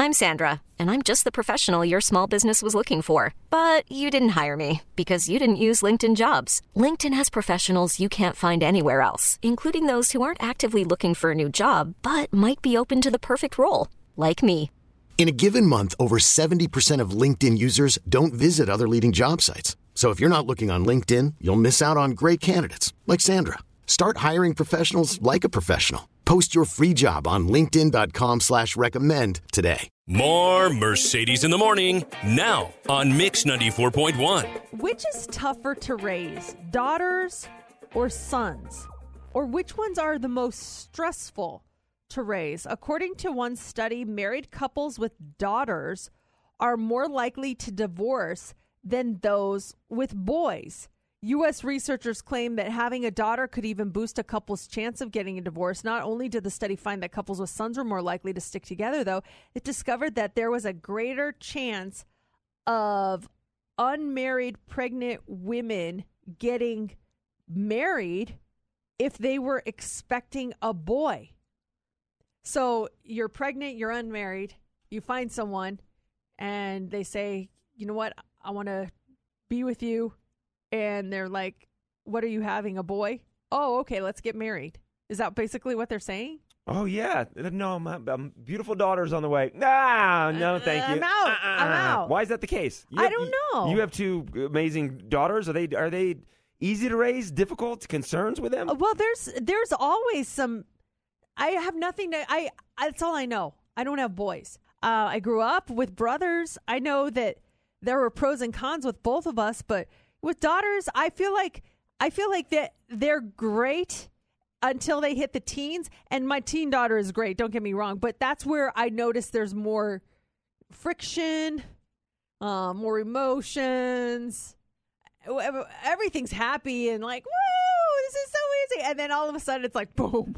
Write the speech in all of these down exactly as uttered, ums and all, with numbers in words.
I'm Sandra, and I'm just the professional your small business was looking for. But you didn't hire me because you didn't use LinkedIn Jobs. LinkedIn has professionals you can't find anywhere else, including those who aren't actively looking for a new job, but might be open to the perfect role, like me. In a given month, over seventy percent of LinkedIn users don't visit other leading job sites. So if you're not looking on LinkedIn, you'll miss out on great candidates like Sandra. Start hiring professionals like a professional. Post your free job on linkedin.com slash recommend today. More Mercedes in the Morning, now on Mix ninety-four point one. Which is tougher to raise, daughters or sons? Or which ones are the most stressful to raise? According to one study, married couples with daughters are more likely to divorce than those with boys. U S researchers claim that having a daughter could even boost a couple's chance of getting a divorce. Not only did the study find that couples with sons were more likely to stick together, though, it discovered that there was a greater chance of unmarried pregnant women getting married if they were expecting a boy. So you're pregnant, you're unmarried, you find someone, and they say, you know what, I want to be with you. And they're like, what are you having, a boy? Oh, okay, let's get married. Is that basically what they're saying? Oh, yeah. No, my, my beautiful daughter's on the way. Nah, no, thank you. I'm out. Uh-uh. I'm out. Why is that the case? You I have, don't know. You have two amazing daughters. Are they are they easy to raise, difficult, concerns with them? Well, there's there's always some, I have nothing to, I, that's all I know. I don't have boys. Uh, I grew up with brothers. I know that there were pros and cons with both of us, but with daughters, I feel like I feel like that they're great until they hit the teens. And my teen daughter is great, don't get me wrong. But that's where I notice there's more friction, uh, more emotions. Everything's happy and like, woo, this is so easy. And then all of a sudden it's like, boom.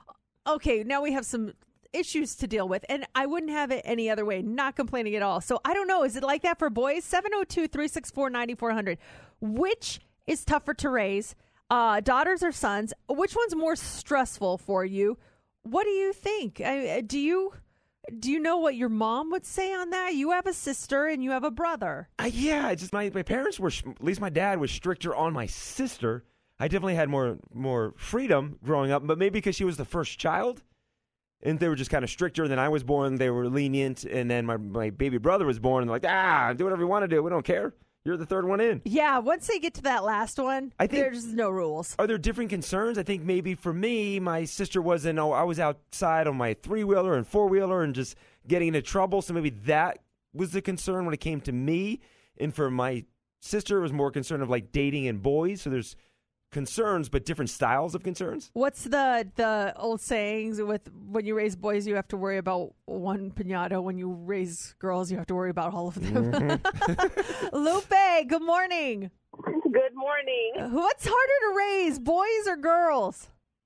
Okay, now we have some issues to deal with, and I wouldn't have it any other way. Not complaining at all. So I don't know. Is it like that for boys? seven oh two, three six four, nine four zero zero. Which is tougher to raise, uh, daughters or sons? Which one's more stressful for you? What do you think? I, do you do you know what your mom would say on that? You have a sister and you have a brother. Uh, yeah, it's just my, my parents were, at least my dad was stricter on my sister. I definitely had more more freedom growing up, but maybe because she was the first child. And they were just kind of stricter. Then I was born, they were lenient. And then my, my baby brother was born, and they're like, ah, do whatever you want to do. We don't care. You're the third one in. Yeah, once they get to that last one, I think, there's no rules. Are there different concerns? I think maybe for me, my sister wasn't, oh, I was outside on my three-wheeler and four-wheeler and just getting into trouble. So maybe that was the concern when it came to me. And for my sister, it was more concern of like dating and boys. So there's concerns, but different styles of concerns. What's the the old sayings with when you raise boys, you have to worry about one piñata. When you raise girls, you have to worry about all of them. Mm-hmm. Lupe, good morning. Good morning. What's harder to raise, boys or girls?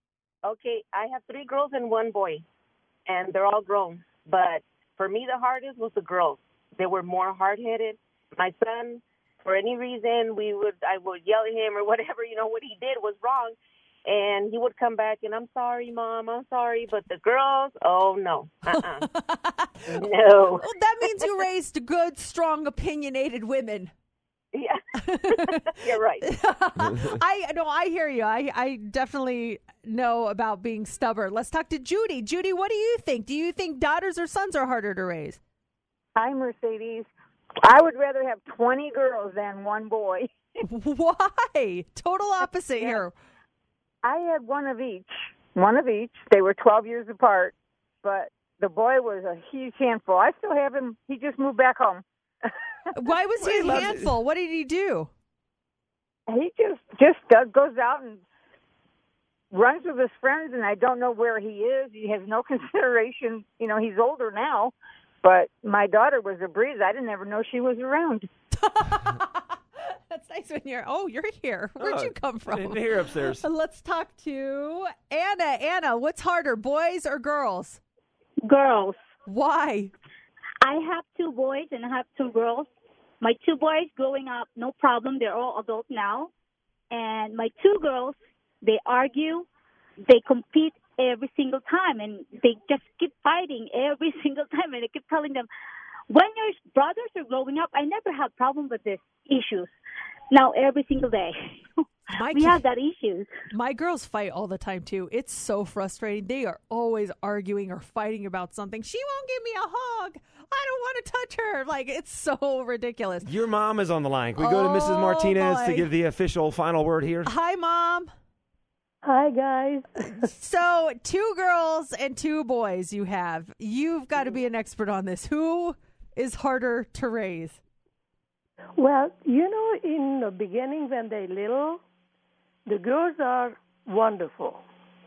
Okay, I have three girls and one boy, and they're all grown. But for me, the hardest was the girls. They were more hard-headed. My son, for any reason, we would I would yell at him or whatever, you know, what he did was wrong. And he would come back and, I'm sorry, Mom, I'm sorry. But the girls, oh, no. Uh-uh. No. Well, that means you raised good, strong, opinionated women. Yeah. You're right. I no, I hear you. I, I definitely know about being stubborn. Let's talk to Judy. Judy, what do you think? Do you think daughters or sons are harder to raise? Hi, Mercedes. I would rather have twenty girls than one boy. Why? Total opposite yeah. here. I had one of each. One of each. They were twelve years apart, but the boy was a huge handful. I still have him. He just moved back home. Why was he a handful? What did he do? He just just does, goes out and runs with his friends, and I don't know where he is. He has no consideration. You know, he's older now. But my daughter was a breeze. I didn't ever know she was around. That's nice when you're, oh, you're here. Where'd oh, you come from? In here upstairs. Let's talk to Anna. Anna, what's harder, boys or girls? Girls. Why? I have two boys and I have two girls. My two boys growing up, no problem. They're all adult now. And my two girls, they argue, they compete every single time, and they just keep fighting every single time. And I keep telling them, when your brothers are growing up, I never had problem with these issues. Now every single day, My we kid- have that issues. My girls fight all the time, too. It's so frustrating. They are always arguing or fighting about something. She won't give me a hug. I don't want to touch her. Like, it's so ridiculous. Your mom is on the line. Can we go to Missus Oh, Martinez to boy. give the official final word here? Hi, Mom. Hi, guys. So, two girls and two boys you have. You've got to be an expert on this. Who is harder to raise? Well, you know, in the beginning when they're little, the girls are wonderful.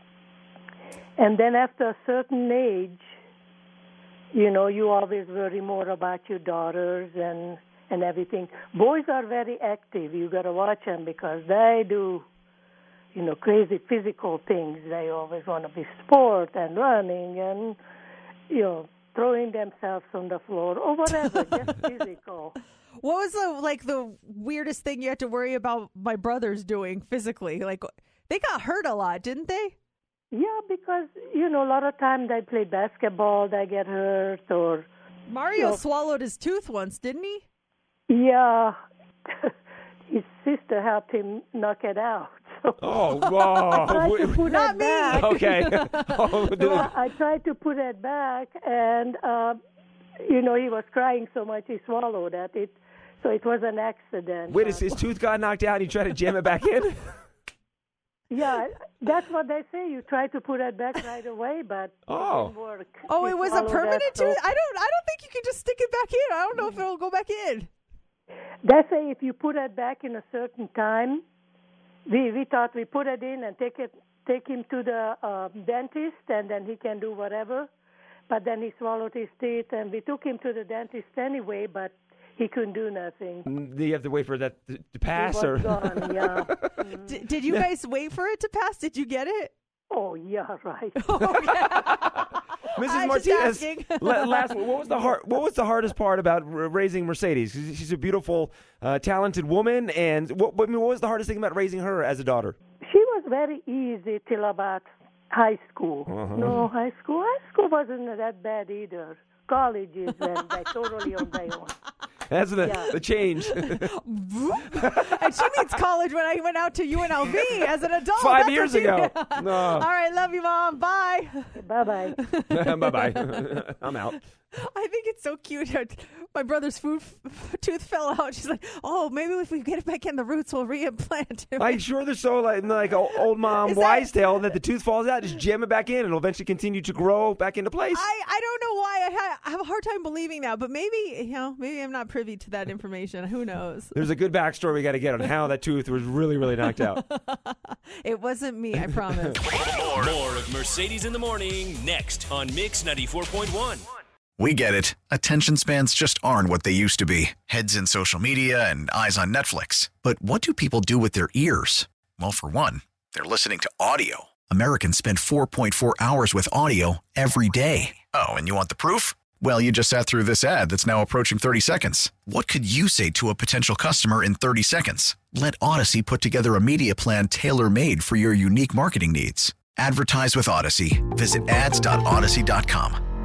And then after a certain age, you know, you always worry more about your daughters and, and everything. Boys are very active. You got to watch them because they do, you know, crazy physical things. They always want to be sport and running and, you know, throwing themselves on the floor or whatever, just physical. What was the like the weirdest thing you had to worry about my brothers doing physically? Like, they got hurt a lot, didn't they? Yeah, because, you know, a lot of times they play basketball, they get hurt, or... Mario you know, swallowed his tooth once, didn't he? Yeah. His sister helped him knock it out. So Oh, I tried to whoa. put Not it me. back. Okay. Oh, So I tried to put it back, and, uh, you know, he was crying so much he swallowed it. it so it was an accident. wait, his, his tooth got knocked out and you tried to jam it back in? Yeah, that's what they say. You try to put it back right away, but Oh. it didn't work. Oh, He it was a swallowed permanent that, so- tooth? I don't I don't think you can just stick it back in. I don't know if it'll go back in. They say if you put it back in a certain time, we we thought we put it in and take it take him to the uh, dentist, and then he can do whatever. But then he swallowed his teeth, and we took him to the dentist anyway, but he couldn't do nothing. Do you have to wait for that to, to He pass? was or gone, yeah. D- did you guys wait for it to pass? Did you get it? Oh, yeah, right. Missus I'm just Martinez, asking. la- last one, what was the hard, what was the hardest part about r- raising Mercedes? 'Cause she's a beautiful, uh, talented woman, and what, what, I mean, what was the hardest thing about raising her as a daughter? She was very easy till about high school. Uh-huh. No, high school. High school wasn't that bad either. College is when they're totally on their own. That's the, Yeah. the change. And she means college when I went out to U N L V as an adult. Five That's years what she- ago. No. All right, love you, Mom. Bye. Bye-bye. Bye-bye. I'm out. I think it's so cute. how My brother's food f- tooth fell out. She's like, "Oh, maybe if we get it back in the roots, we'll reimplant it." I'm sure there's so like, like o- old mom Is that- wise tale that the tooth falls out, just jam it back in, and it'll eventually continue to grow back into place. I, I don't know why I, ha- I have a hard time believing that, but maybe you know maybe I'm not privy to that information. Who knows? There's a good backstory we got to get on how that tooth was really, really knocked out. It wasn't me, I promise. More, more of Mercedes in the Morning next on Mix ninety-four point one. We get it. Attention spans just aren't what they used to be. Heads in social media and eyes on Netflix. But what do people do with their ears? Well, for one, they're listening to audio. Americans spend four point four hours with audio every day. Oh, and you want the proof? Well, you just sat through this ad that's now approaching thirty seconds. What could you say to a potential customer in thirty seconds? Let Odyssey put together a media plan tailor-made for your unique marketing needs. Advertise with Odyssey. Visit ads dot odyssey dot com.